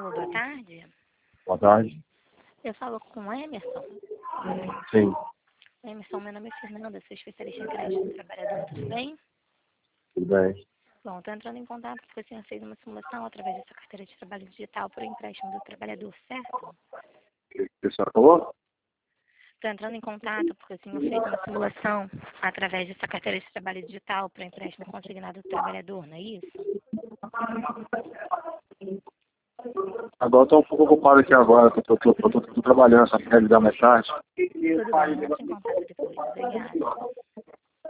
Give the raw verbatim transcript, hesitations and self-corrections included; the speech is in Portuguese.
Alô, boa tarde. Boa tarde. Eu falo com o Emerson. Sim, Emerson, meu nome é Fernanda, sou especialista em crédito do trabalhador, tudo bem? tudo bem. Bom, estou entrando em contato porque o senhor fez uma simulação através dessa carteira de trabalho digital por empréstimo do trabalhador, certo? O que a senhora falou? Estou entrando em contato porque o senhor fez uma simulação através dessa carteira de trabalho digital por empréstimo consignado do trabalhador, não é isso? Agora estou um pouco ocupado aqui agora, que eu estou trabalhando essa pele da metade. Tudo bem, não se